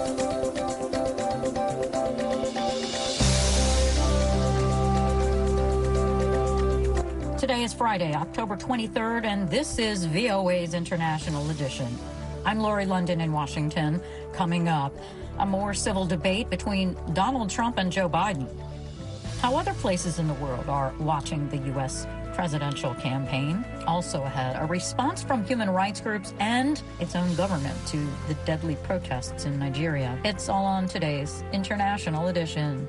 Today is Friday, October 23rd, and this is VOA's International Edition. I'm Lori London in Washington. Coming up, a more civil debate between Donald Trump and Joe Biden. How other places in the world are watching the U.S. presidential campaign. Also ahead, a response from human rights groups and its own government to the deadly protests in Nigeria. It's all on today's International Edition.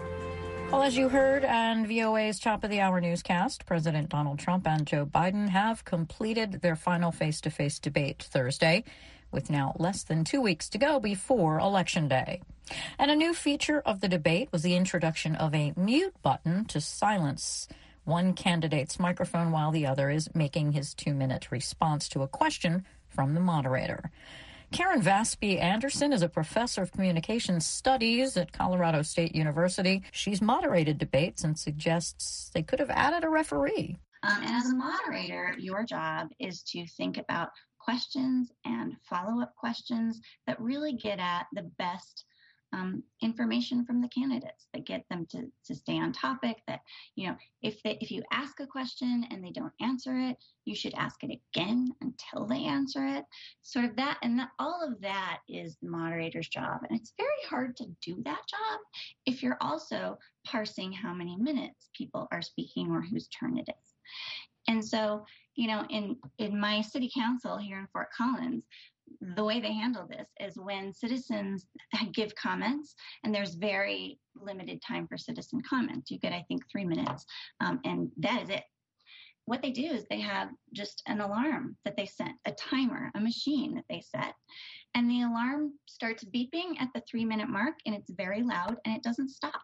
Well, as you heard on VOA's Top of the Hour newscast, President Donald Trump and Joe Biden have completed their final face-to-face debate Thursday, with now less than 2 weeks to go before Election Day. And a new feature of the debate was the introduction of a mute button to silence one candidate's microphone while the other is making his 2-minute response to a question from the moderator. Karen Vasby Anderson is a professor of communications studies at Colorado State University. She's moderated debates and suggests they could have added a referee. And as a moderator, your job is to think about questions and follow-up questions that really get at the best information from the candidates, that get them to stay on topic, that, you know, if you ask a question and they don't answer it, you should ask it again until they answer it. Sort of that, and all of that is the moderator's job. And it's very hard to do that job if you're also parsing how many minutes people are speaking or whose turn it is. And so, you know, in my city council here in Fort Collins, the way they handle this is when citizens give comments, and there's very limited time for citizen comments. You get, I think, 3 minutes, and that is it. What they do is they have just an alarm that they set, a timer, a machine that they set, and the alarm starts beeping at the 3-minute mark, and it's very loud, and it doesn't stop.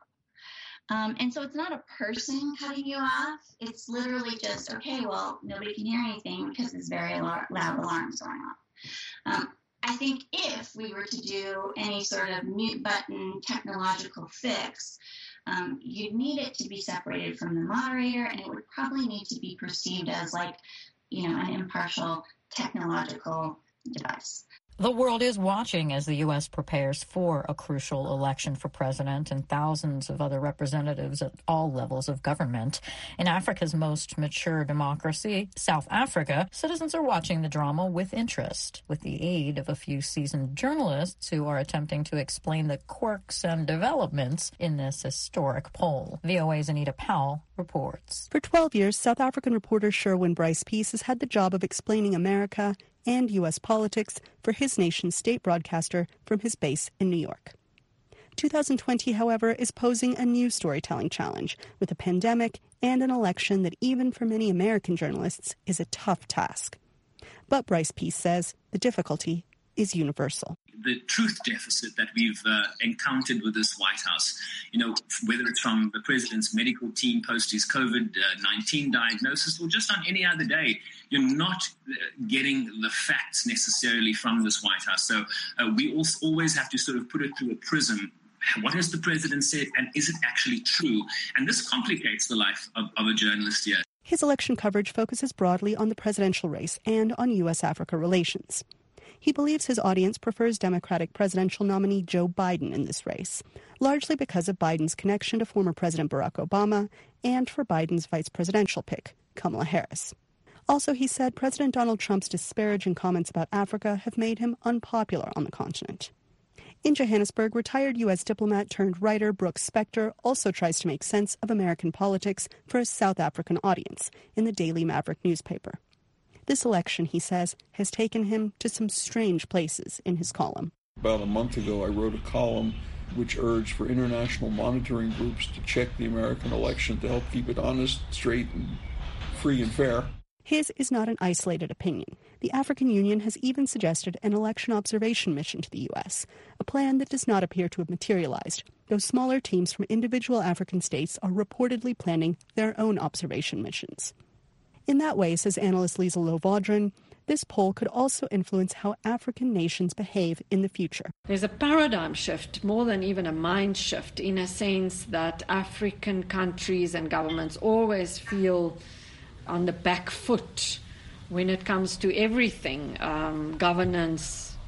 And so it's not a person cutting you off. It's literally just, okay, well, nobody can hear anything because this very loud alarm's going on. I think if we were to do any sort of mute button technological fix, you'd need it to be separated from the moderator, and it would probably need to be perceived as like, you know, an impartial technological device. The world is watching as the U.S. prepares for a crucial election for president and thousands of other representatives at all levels of government. In Africa's most mature democracy, South Africa, citizens are watching the drama with interest, with the aid of a few seasoned journalists who are attempting to explain the quirks and developments in this historic poll. VOA's Anita Powell reports. For 12 years, South African reporter Sherwin Bryce-Peace has had the job of explaining America and U.S. politics for his nation's state broadcaster from his base in New York. 2020, however, is posing a new storytelling challenge with a pandemic and an election that even for many American journalists is a tough task. But Bryce-Peace says the difficulty is universal. The truth deficit that we've encountered with this White House, you know, whether it's from the president's medical team post his COVID-19 diagnosis or just on any other day, you're not getting the facts necessarily from this White House. So we also always have to sort of put it through a prism. What has the president said, and is it actually true? And this complicates the life of a journalist here. His election coverage focuses broadly on the presidential race and on U.S.-Africa relations. He believes his audience prefers Democratic presidential nominee Joe Biden in this race, largely because of Biden's connection to former President Barack Obama and for Biden's vice presidential pick, Kamala Harris. Also, he said President Donald Trump's disparaging comments about Africa have made him unpopular on the continent. In Johannesburg, retired U.S. diplomat turned writer Brooks Spector also tries to make sense of American politics for a South African audience in the Daily Maverick newspaper. This election, he says, has taken him to some strange places in his column. About a month ago, I wrote a column which urged for international monitoring groups to check the American election to help keep it honest, straight, and free and fair. His is not an isolated opinion. The African Union has even suggested an election observation mission to the U.S., a plan that does not appear to have materialized, though smaller teams from individual African states are reportedly planning their own observation missions. In that way, says analyst Lisa Lovaudron, this poll could also influence how African nations behave in the future. There's a paradigm shift, more than even a mind shift, in a sense that African countries and governments always feel on the back foot when it comes to everything, governance,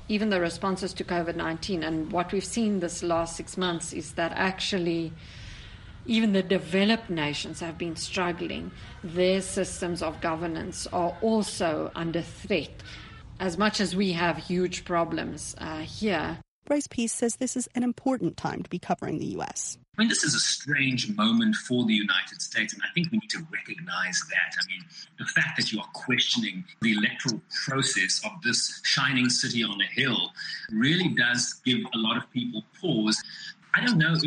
even the responses to COVID-19. And what we've seen this last 6 months is that actually even the developed nations have been struggling. Their systems of governance are also under threat, as much as we have huge problems here. Bryce Peace says this is an important time to be covering the U.S. I mean, this is a strange moment for the United States, and I think we need to recognize that. I mean, the fact that you are questioning the electoral process of this shining city on a hill really does give a lot of people pause. I don't know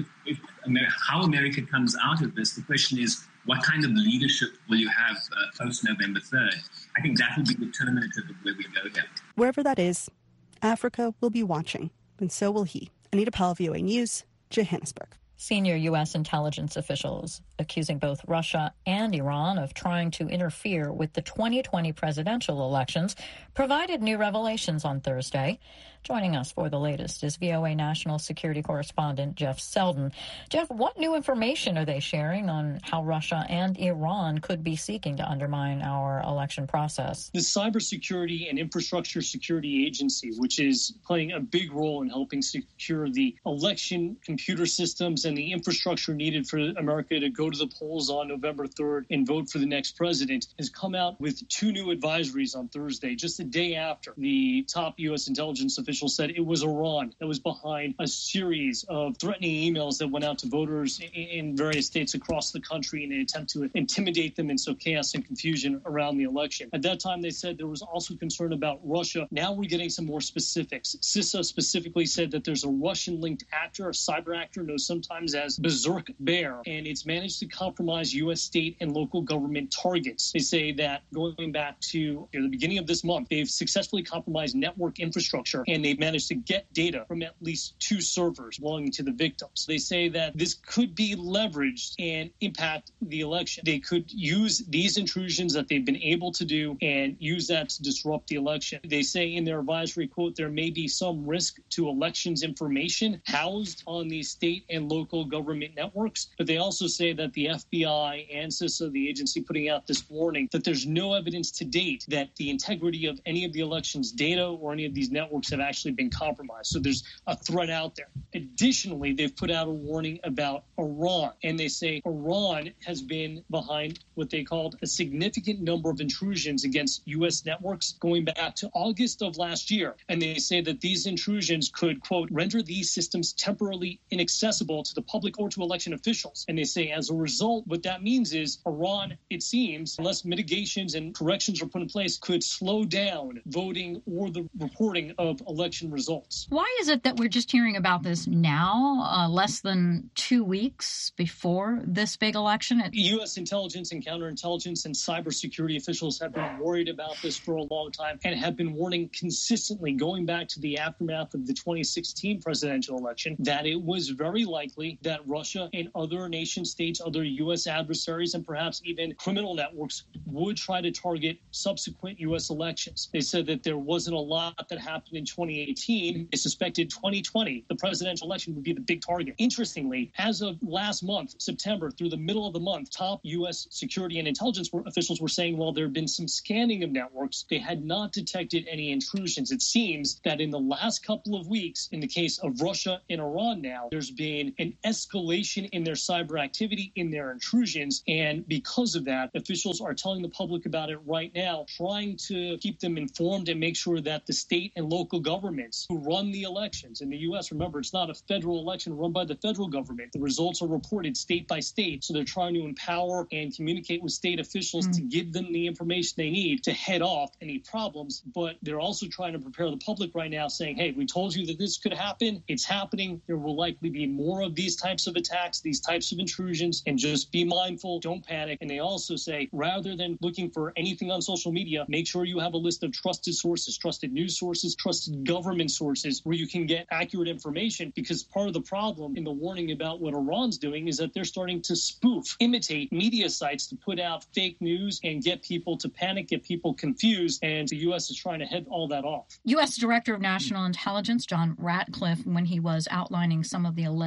how America comes out of this. The question is, what kind of leadership will you have post-November 3rd? I think that will be determinative of where we go here. Wherever that is, Africa will be watching, and so will he. Anita Powell, VOA News, Johannesburg. Senior U.S. intelligence officials accusing both Russia and Iran of trying to interfere with the 2020 presidential elections provided new revelations on Thursday. Joining us for the latest is VOA national security correspondent Jeff Selden. Jeff, what new information are they sharing on how Russia and Iran could be seeking to undermine our election process? The Cybersecurity and Infrastructure Security Agency, which is playing a big role in helping secure the election computer systems and the infrastructure needed for America to go to the polls on November 3rd and vote for the next president, has come out with two new advisories on Thursday, just a day after the top U.S. intelligence officials said it was Iran that was behind a series of threatening emails that went out to voters in various states across the country in an attempt to intimidate them and sow chaos and confusion around the election. At that time, they said there was also concern about Russia. Now we're getting some more specifics. CISA specifically said that there's a Russian-linked actor, a cyber actor known sometimes as Berserk Bear, and it's managed to compromise U.S. state and local government targets. They say that going back to the beginning of this month, they've successfully compromised network infrastructure, and they've managed to get data from at least 2 servers belonging to the victims. They say that this could be leveraged and impact the election. They could use these intrusions that they've been able to do and use that to disrupt the election. They say in their advisory, quote, there may be some risk to elections information housed on these state and local government networks. But they also say that the FBI and CISA, the agency putting out this warning, that there's no evidence to date that the integrity of any of the election's data or any of these networks have actually been compromised. So there's a threat out there. Additionally, they've put out a warning about Iran, and they say Iran has been behind what they called a significant number of intrusions against U.S. networks going back to August of last year. And they say that these intrusions could, quote, render these systems temporarily inaccessible to the public or to election officials. And they say as a result, what that means is Iran, it seems, unless mitigations and corrections are put in place, could slow down voting or the reporting of election results. Why is it that we're just hearing about this now, less than 2 weeks before this big election? U.S. intelligence and counterintelligence and cybersecurity officials have been worried about this for a long time and have been warning consistently going back to the aftermath of the 2016 presidential election that it was very likely that Russia and other nation states, other U.S. adversaries, and perhaps even criminal networks would try to target subsequent U.S. elections. They said that there wasn't a lot that happened in 2018. They suspected 2020, the presidential election, would be the big target. Interestingly, as of last month, September, through the middle of the month, top U.S. security and intelligence officials were saying while there had been some scanning of networks, they had not detected any intrusions. It seems that in the last couple of weeks, in the case of Russia and Iran now, there's been an escalation in their cyber activity, in their intrusions, and because of that, officials are telling the public about it right now, trying to keep them informed and make sure that the state and local governments who run the elections in the U.S., remember, it's not a federal election run by the federal government. The results are reported state by state, so they're trying to empower and communicate with state officials to give them the information they need to head off any problems, but they're also trying to prepare the public right now saying, hey, we told you that this could happen. It's happening. There will likely be more of these types of attacks, these types of intrusions, and just be mindful. Don't panic. And they also say, rather than looking for anything on social media, make sure you have a list of trusted sources, trusted news sources, trusted government sources where you can get accurate information, because part of the problem in the warning about what Iran's doing is that they're starting to spoof, imitate media sites to put out fake news and get people to panic, get people confused, and the U.S. is trying to head all that off. U.S. Director of National Intelligence John Ratcliffe, when he was outlining some of the alleged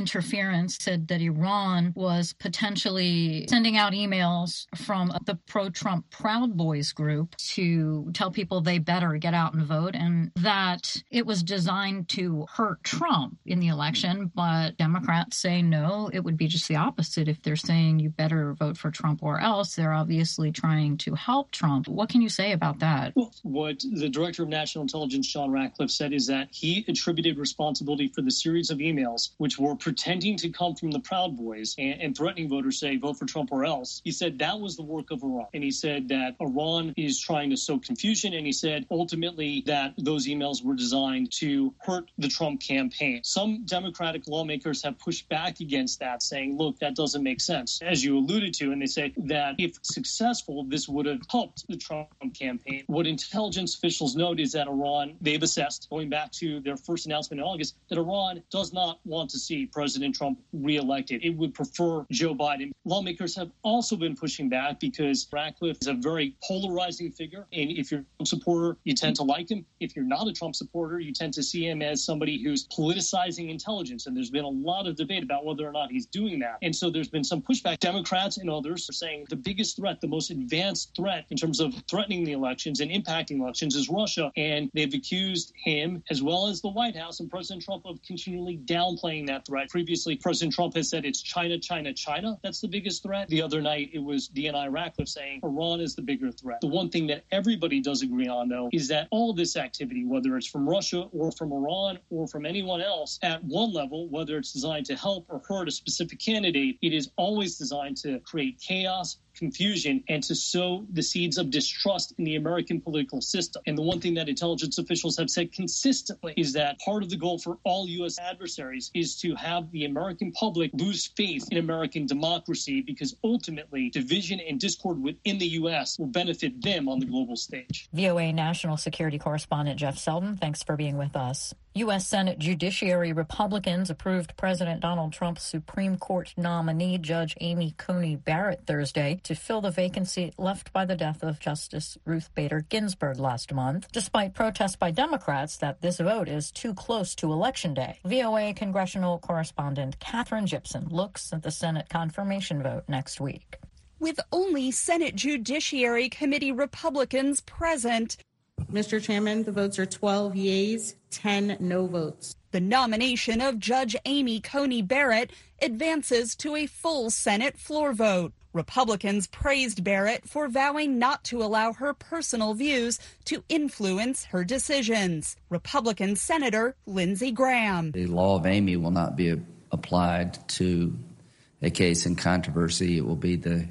interference, said that Iran was potentially sending out emails from the pro-Trump Proud Boys group to tell people they better get out and vote, and that it was designed to hurt Trump in the election. But Democrats say no, it would be just the opposite. If they're saying you better vote for Trump or else, they're obviously trying to help Trump. What can you say about that? Well, what the Director of National Intelligence, John Ratcliffe, said is that he attributed responsibility for the series of emails which were pretending to come from the Proud Boys and threatening voters, say, vote for Trump or else. He said that was the work of Iran. And he said that Iran is trying to sow confusion. And he said ultimately that those emails were designed to hurt the Trump campaign. Some Democratic lawmakers have pushed back against that, saying, look, that doesn't make sense, as you alluded to. And they say that if successful, this would have helped the Trump campaign. What intelligence officials note is that Iran, they've assessed, going back to their first announcement in August, that Iran does not want to see President Trump reelected. It would prefer Joe Biden. Lawmakers have also been pushing back because Ratcliffe is a very polarizing figure. And if you're a Trump supporter, you tend to like him. If you're not a Trump supporter, you tend to see him as somebody who's politicizing intelligence. And there's been a lot of debate about whether or not he's doing that. And so there's been some pushback. Democrats and others are saying the biggest threat, the most advanced threat in terms of threatening the elections and impacting elections is Russia. And they've accused him, as well as the White House and President Trump, of continually downplaying that threat. Previously, President Trump has said it's China, China, China. That's the biggest threat. The other night, it was DNI Ratcliffe saying Iran is the bigger threat. The one thing that everybody does agree on, though, is that all this activity, whether it's from Russia or from Iran or from anyone else, at one level, whether it's designed to help or hurt a specific candidate, it is always designed to create chaos, confusion, and to sow the seeds of distrust in the American political system. And the one thing that intelligence officials have said consistently is that part of the goal for all U.S. adversaries is to have the American public lose faith in American democracy, because ultimately division and discord within the U.S. will benefit them on the global stage. VOA National Security Correspondent Jeff Selden, thanks for being with us. U.S. Senate Judiciary Republicans approved President Donald Trump's Supreme Court nominee, Judge Amy Coney Barrett, Thursday to fill the vacancy left by the death of Justice Ruth Bader Ginsburg last month, despite protests by Democrats that this vote is too close to Election Day. VOA congressional correspondent Katherine Gibson looks at the Senate confirmation vote next week. With only Senate Judiciary Committee Republicans present, Mr. Chairman, the votes are 12 yeas, 10 no votes. The nomination of Judge Amy Coney Barrett advances to a full Senate floor vote. Republicans praised Barrett for vowing not to allow her personal views to influence her decisions. Republican Senator Lindsey Graham. The law of Amy will not be applied to a case in controversy. It will be the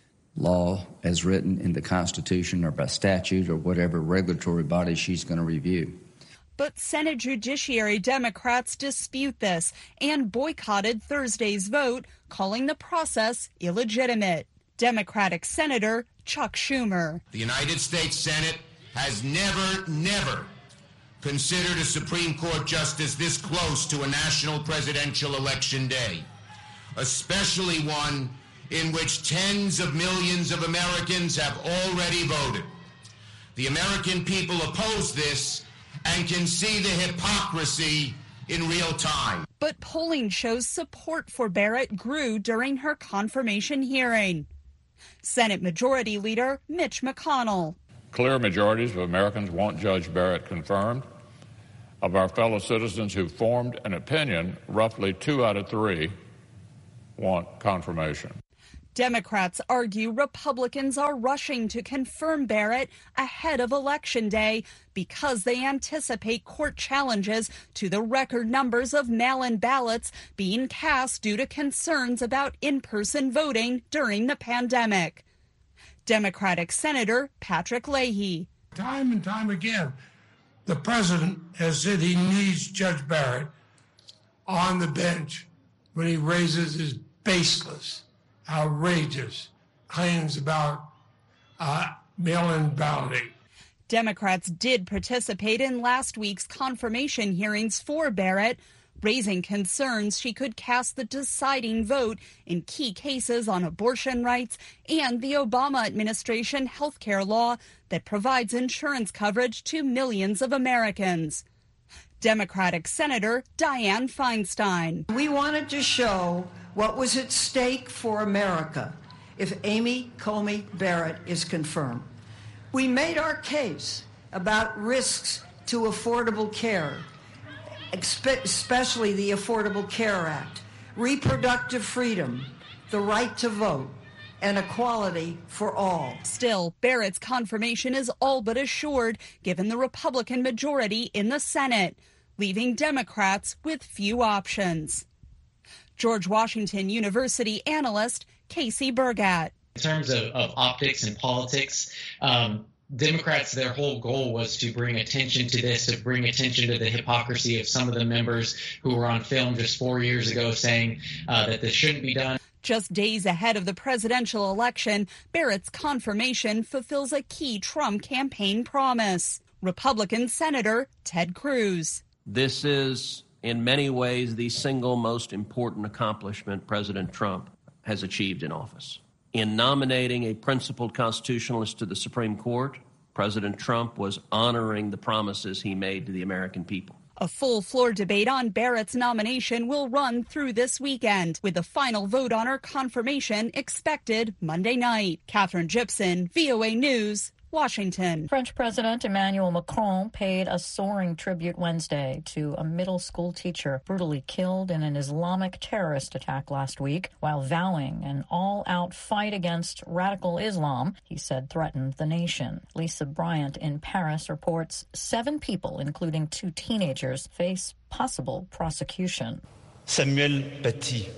law as written in the Constitution or by statute or whatever regulatory body she's going to review. But Senate Judiciary Democrats dispute this and boycotted Thursday's vote, calling the process illegitimate. Democratic Senator Chuck Schumer. The United States Senate has never considered a Supreme Court justice this close to a national presidential election day, especially one in which tens of millions of Americans have already voted. The American people oppose this and can see the hypocrisy in real time. But polling shows support for Barrett grew during her confirmation hearing. Senate Majority Leader Mitch McConnell. Clear majorities of Americans want Judge Barrett confirmed. Of our fellow citizens who formed an opinion, roughly 2 out of 3 want confirmation. Democrats argue Republicans are rushing to confirm Barrett ahead of Election Day because they anticipate court challenges to the record numbers of mail-in ballots being cast due to concerns about in-person voting during the pandemic. Democratic Senator Patrick Leahy. Time and time again, the president has said he needs Judge Barrett on the bench when he raises his baseless, outrageous claims about mail-in balloting. Democrats did participate in last week's confirmation hearings for Barrett, raising concerns she could cast the deciding vote in key cases on abortion rights and the Obama administration health care law that provides insurance coverage to millions of Americans. Democratic Senator Dianne Feinstein. We wanted to show what was at stake for America if Amy Coney Barrett is confirmed. We made our case about risks to affordable care, especially the Affordable Care Act, reproductive freedom, the right to vote, and equality for all. Still, Barrett's confirmation is all but assured, given the Republican majority in the Senate, leaving Democrats with few options. George Washington University analyst Casey Burgat. In terms of optics and politics, Democrats, their whole goal was to bring attention to this, to bring attention to the hypocrisy of some of the members who were on film just 4 years ago saying that this shouldn't be done. Just days ahead of the presidential election, Barrett's confirmation fulfills a key Trump campaign promise. Republican Senator Ted Cruz. This is, in many ways, the single most important accomplishment President Trump has achieved in office. In nominating a principled constitutionalist to the Supreme Court, President Trump was honoring the promises he made to the American people. A full floor debate on Barrett's nomination will run through this weekend, with the final vote on her confirmation expected Monday night. Catherine Gibson, VOA News, Washington. French President Emmanuel Macron paid a soaring tribute Wednesday to a middle school teacher brutally killed in an Islamic terrorist attack last week while vowing an all-out fight against radical Islam, he said threatened the nation. Lisa Bryant in Paris reports 7 people, including 2 teenagers, face possible prosecution. Samuel Paty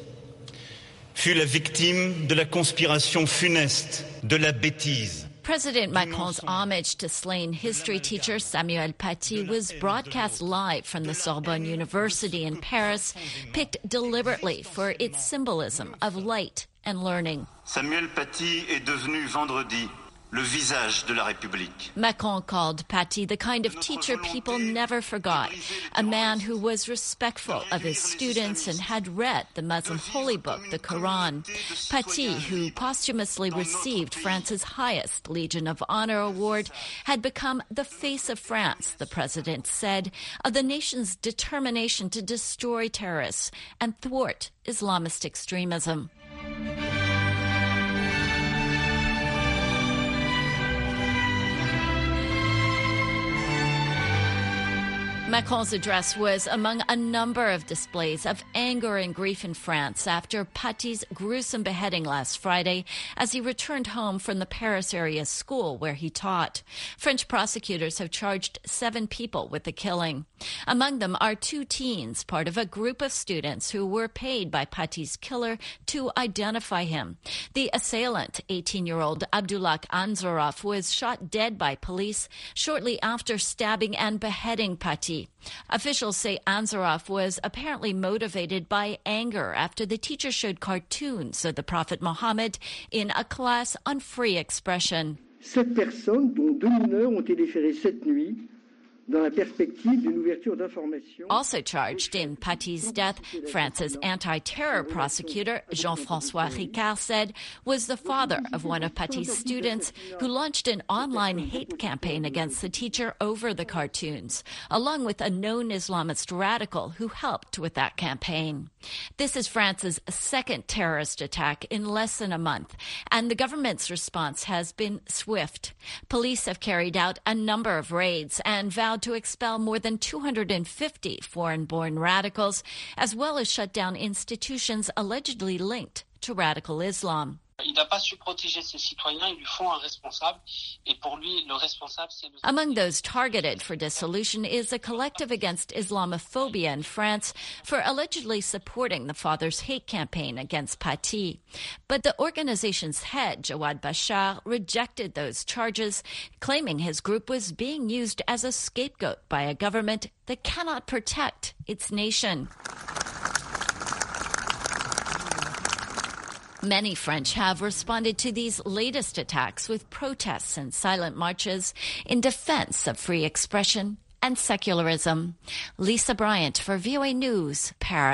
fut la victime de la conspiration funeste, de la bêtise. President Macron's homage to slain history teacher Samuel Paty was broadcast live from the Sorbonne University in Paris, picked deliberately for its symbolism of light and learning. Samuel Paty est devenu vendredi le visage de la République. Macron called Paty the kind of teacher people never forgot, a man who was respectful of his students and had read the Muslim holy book, the Quran. Paty, who posthumously received France's highest Legion of Honor award, had become the face of France, the president said, of the nation's determination to destroy terrorists and thwart Islamist extremism. Macron's address was among a number of displays of anger and grief in France after Paty's gruesome beheading last Friday as he returned home from the Paris area school where he taught. French prosecutors have charged 7 people with the killing. Among them are 2 teens, part of a group of students who were paid by Paty's killer to identify him. The assailant, 18-year-old Abdullah Anzorov, was shot dead by police shortly after stabbing and beheading Paty. Officials say Anzorov was apparently motivated by anger after the teacher showed cartoons of the Prophet Muhammad in a class on free expression. 7 personnes, dont 2 mineurs, ont été déférées cette nuit dans la perspective d'une ouverture d'information. Also charged in Paty's death, France's anti-terror prosecutor, Jean-François Ricard, said was the father of one of Paty's students who launched an online hate campaign against the teacher over the cartoons, along with a known Islamist radical who helped with that campaign. This is France's 2nd terrorist attack in less than a month, and the government's response has been swift. Police have carried out a number of raids and vowed to expel more than 250 foreign-born radicals, as well as shut down institutions allegedly linked to radical Islam. Il n'a pas su protéger ses citoyens, ils lui font un responsable, et pour lui, le responsable, c'est le... Among those targeted for dissolution is a collective against Islamophobia in France for allegedly supporting the father's hate campaign against Paty. But the organization's head, Jawad Bashar, rejected those charges, claiming his group was being used as a scapegoat by a government that cannot protect its nation. Many French have responded to these latest attacks with protests and silent marches in defense of free expression and secularism. Lisa Bryant for VOA News, Paris.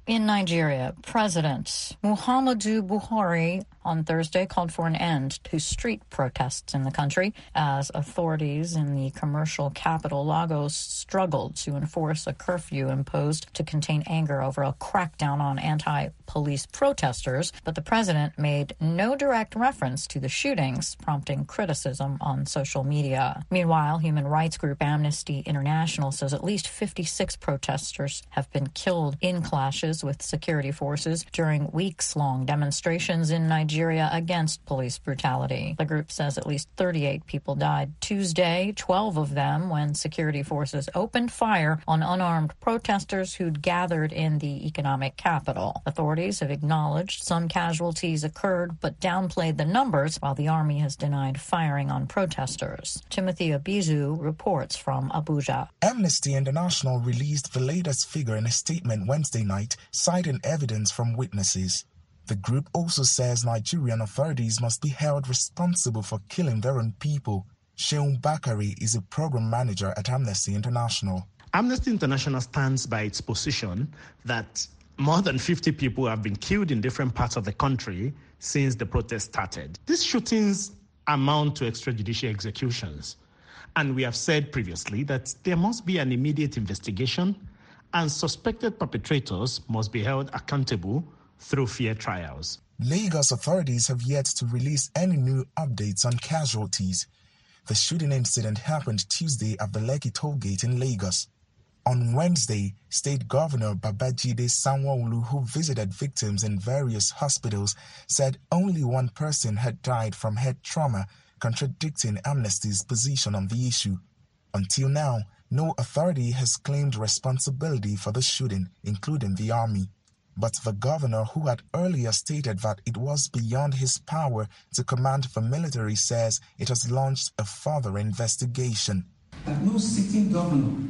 In Nigeria, President Muhammadu Buhari on Thursday called for an end to street protests in the country as authorities in the commercial capital Lagos struggled to enforce a curfew imposed to contain anger over a crackdown on anti-police protesters. But the president made no direct reference to the shootings, prompting criticism on social media. Meanwhile, human rights group Amnesty International says at least 56 protesters have been killed in clashes with security forces during weeks-long demonstrations in Nigeria against police brutality. The group says at least 38 people died Tuesday, 12 of them when security forces opened fire on unarmed protesters who'd gathered in the economic capital. Authorities have acknowledged some casualties occurred but downplayed the numbers, while the army has denied firing on protesters. Timothy Abizu reports from Abuja. Amnesty International released the latest figure in a statement Wednesday night, citing evidence from witnesses. The group also says Nigerian authorities must be held responsible for killing their own people. Sheun Bakari is a program manager at Amnesty International. Amnesty International stands by its position that more than 50 people have been killed in different parts of the country since the protest started. These shootings amount to extrajudicial executions. And we have said previously that there must be an immediate investigation and suspected perpetrators must be held accountable through fair trials. Lagos authorities have yet to release any new updates on casualties. The shooting incident happened Tuesday at the Lekki toll gate in Lagos. On Wednesday, State Governor Babajide Sanwo-Olu, who visited victims in various hospitals, said only one person had died from head trauma, contradicting Amnesty's position on the issue. Until now, no authority has claimed responsibility for the shooting, including the army. But the governor, who had earlier stated that it was beyond his power to command the military, says it has launched a further investigation. That no sitting governor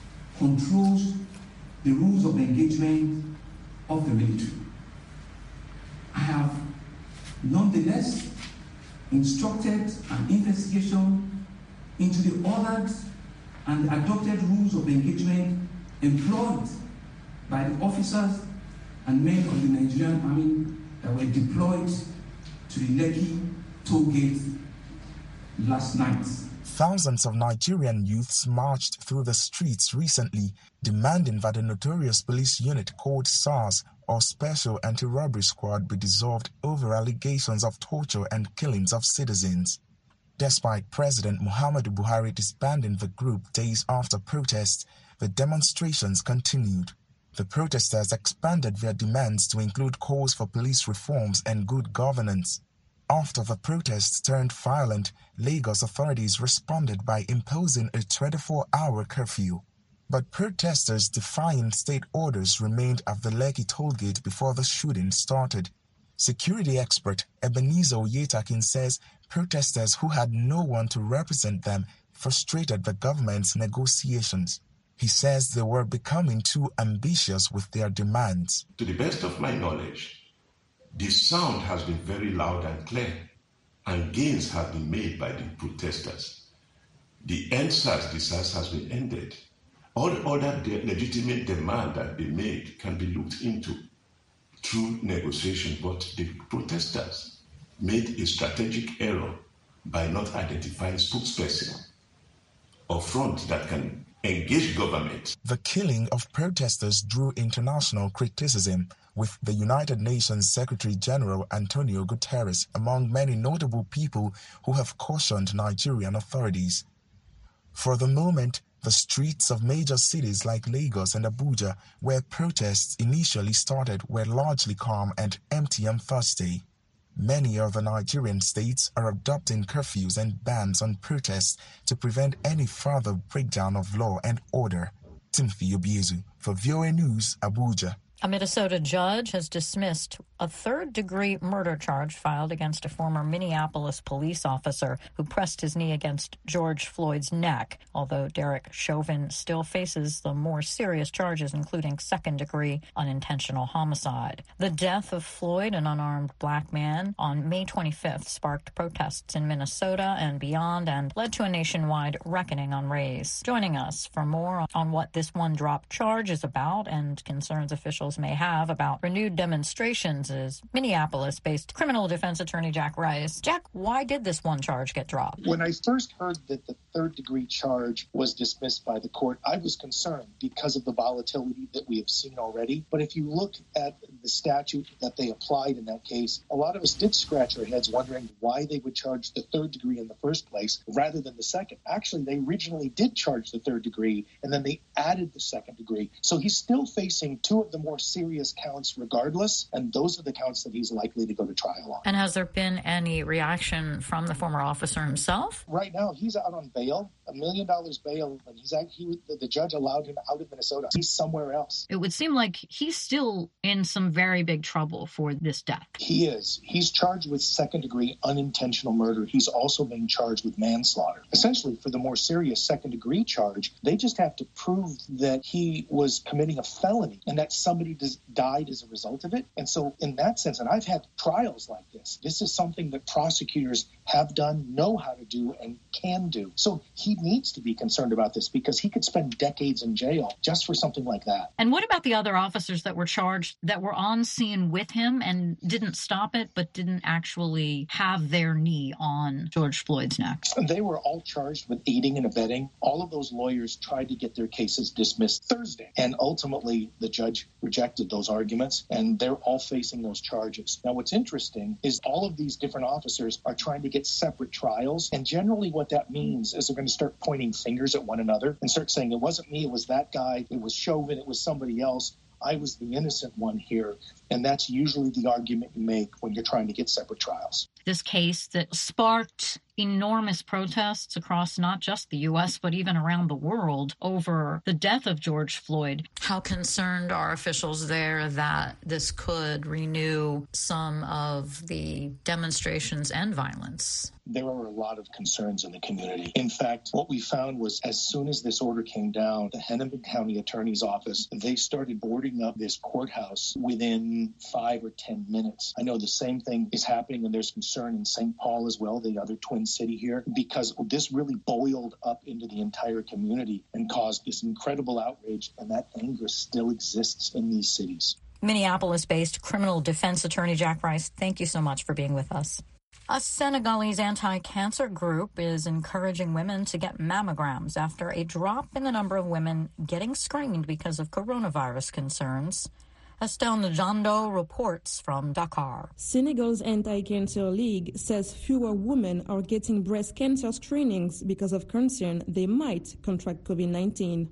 controls the rules of engagement of the military. I have nonetheless instructed an investigation into the ordered and adopted rules of engagement employed by the officers and men of the Nigerian army that were deployed to the Lekki toll gate last night. Thousands of Nigerian youths marched through the streets recently, demanding that the notorious police unit called SARS, or Special Anti-Robbery Squad, be dissolved over allegations of torture and killings of citizens. Despite President Muhammadu Buhari disbanding the group days after protests, the demonstrations continued. The protesters expanded their demands to include calls for police reforms and good governance. After the protests turned violent, Lagos authorities responded by imposing a 24-hour curfew. But protesters defying state orders remained at the Lekki toll gate before the shooting started. Security expert Ebenezer Oyetakin says protesters who had no one to represent them frustrated the government's negotiations. He says they were becoming too ambitious with their demands. To the best of my knowledge, the sound has been very loud and clear, and gains have been made by the protesters. The EndSARS disaster has been ended. All other legitimate demand that they made can be looked into through negotiation, but the protesters made a strategic error by not identifying a spokesperson or front that can engage government. The killing of protesters drew international criticism, with the United Nations Secretary General Antonio Guterres among many notable people who have cautioned Nigerian authorities. For the moment, the streets of major cities like Lagos and Abuja, where protests initially started, were largely calm and empty on Thursday. Many other Nigerian states are adopting curfews and bans on protests to prevent any further breakdown of law and order. Timothy Obiezu for VOA News, Abuja. A Minnesota judge has dismissed a third-degree murder charge filed against a former Minneapolis police officer who pressed his knee against George Floyd's neck, although Derek Chauvin still faces the more serious charges, including second-degree unintentional homicide. The death of Floyd, an unarmed black man, on May 25th sparked protests in Minnesota and beyond and led to a nationwide reckoning on race. Joining us for more on what this one-drop charge is about and concerns officials officials may have about renewed demonstrations is Minneapolis-based criminal defense attorney Jack Rice. Jack, why did this one charge get dropped? When I first heard that the third-degree charge was dismissed by the court, I was concerned because of the volatility that we have seen already. But if you look at the statute that they applied in that case, a lot of us did scratch our heads wondering why they would charge the third degree in the first place rather than the second. Actually, they originally did charge the third degree, and then they added the second degree. So he's still facing two of the more serious counts regardless, and those are the counts that he's likely to go to trial on. And has there been any reaction from the former officer himself? Right now, he's out on bail, $1 million bail, and the judge allowed him out of Minnesota. He's somewhere else. It would seem like he's still in some very big trouble for this death. He is. He's charged with second-degree unintentional murder. He's also being charged with manslaughter. Essentially, for the more serious second-degree charge, they just have to prove that he was committing a felony and that somebody died as a result of it. And so in that sense, and I've had trials like this, this is something that prosecutors have done, know how to do, and can do. So he needs to be concerned about this because he could spend decades in jail just for something like that. And what about the other officers that were charged that were on scene with him and didn't stop it, but didn't actually have their knee on George Floyd's neck? They were all charged with aiding and abetting. All of those lawyers tried to get their cases dismissed Thursday, and ultimately the judge rejected those arguments, and they're all facing those charges. Now, what's interesting is all of these different officers are trying to get separate trials, and generally what that means is they're going to start pointing fingers at one another and start saying, it wasn't me, it was that guy, it was Chauvin, it was somebody else. I was the innocent one here. And that's usually the argument you make when you're trying to get separate trials. This case that sparked enormous protests across not just the U.S., but even around the world over the death of George Floyd. How concerned are officials there that this could renew some of the demonstrations and violence? There are a lot of concerns in the community. In fact, what we found was as soon as this order came down, the Hennepin County Attorney's Office, they started boarding up this courthouse within 5 or 10 minutes. I know the same thing is happening, and there's concern in St. Paul as well, the other twin city here, because this really boiled up into the entire community and caused this incredible outrage, and that anger still exists in these cities. Minneapolis-based criminal defense attorney Jack Rice, thank you so much for being with us. A Senegalese anti-cancer group is encouraging women to get mammograms after a drop in the number of women getting screened because of coronavirus concerns. Estelle Njando reports from Dakar. Senegal's Anti-Cancer League says fewer women are getting breast cancer screenings because of concern they might contract COVID-19.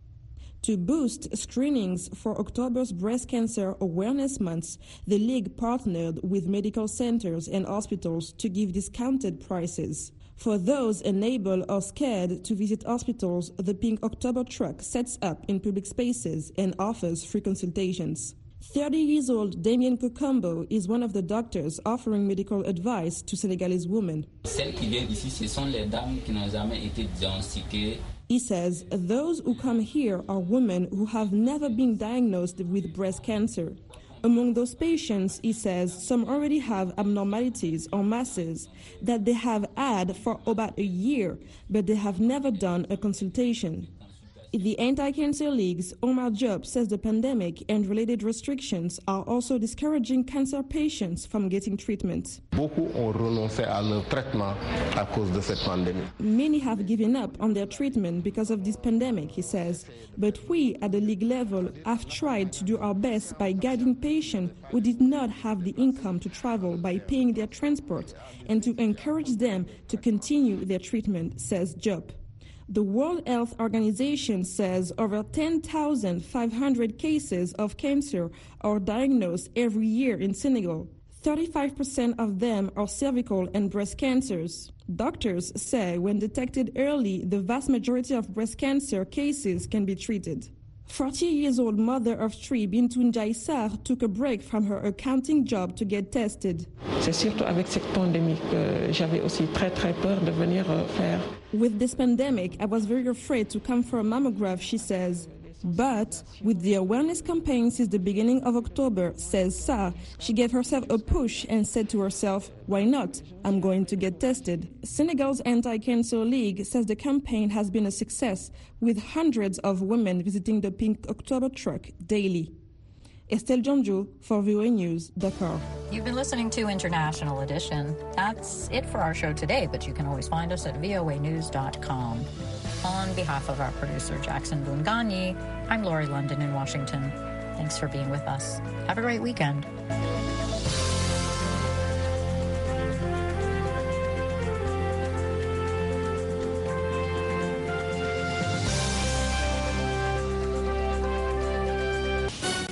To boost screenings for October's Breast Cancer Awareness Month, the League partnered with medical centers and hospitals to give discounted prices. For those unable or scared to visit hospitals, the Pink October truck sets up in public spaces and offers free consultations. 30 years old Damien Kokombo is one of the doctors offering medical advice to Senegalese women. He says those who come here are women who have never been diagnosed with breast cancer. Among those patients, he says, some already have abnormalities or masses that they have had for about a year, but they have never done a consultation. The Anti-Cancer League's Omar Diop says the pandemic and related restrictions are also discouraging cancer patients from getting treatment. Many have given up on their treatment because of this pandemic, he says. But we at the league level have tried to do our best by guiding patients who did not have the income to travel by paying their transport and to encourage them to continue their treatment, says Diop. The World Health Organization says over 10,500 cases of cancer are diagnosed every year in Senegal. 35% of them are cervical and breast cancers. Doctors say when detected early, the vast majority of breast cancer cases can be treated. 40-year-old mother of three, Bintou Ndiaye Sarr, took a break from her accounting job to get tested. C'est surtout avec cette pandémie que j'avais aussi très peur de venir faire. With this pandemic, I was very afraid to come for a mammograph, she says. But with the awareness campaign since the beginning of October, says Sarr, she gave herself a push and said to herself, why not? I'm going to get tested. Senegal's Anti-Cancer League says the campaign has been a success, with hundreds of women visiting the Pink October truck daily. Estelle Jonjo for VOA News, Dakar. You've been listening to International Edition. That's it for our show today, but you can always find us at voanews.com. On behalf of our producer, Jackson Bungani, I'm Lori London in Washington. Thanks for being with us. Have a great weekend.